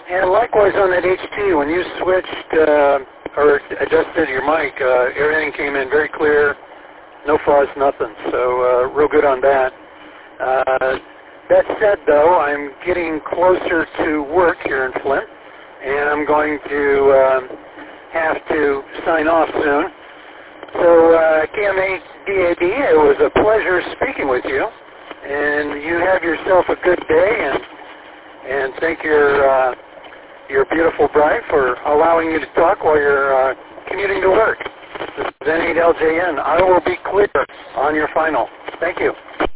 And likewise on that HT, when you switched or adjusted your mic, everything came in very clear, no fuzz, nothing. So real good on that. That said, though, I'm getting closer to work here in Flint, and I'm going to have to sign off soon. So KM8DAB, it was a pleasure speaking with you, and you have yourself a good day, and thank your beautiful bride for allowing you to talk while you're commuting to work. This is N8LJN. I will be clear on your final. Thank you.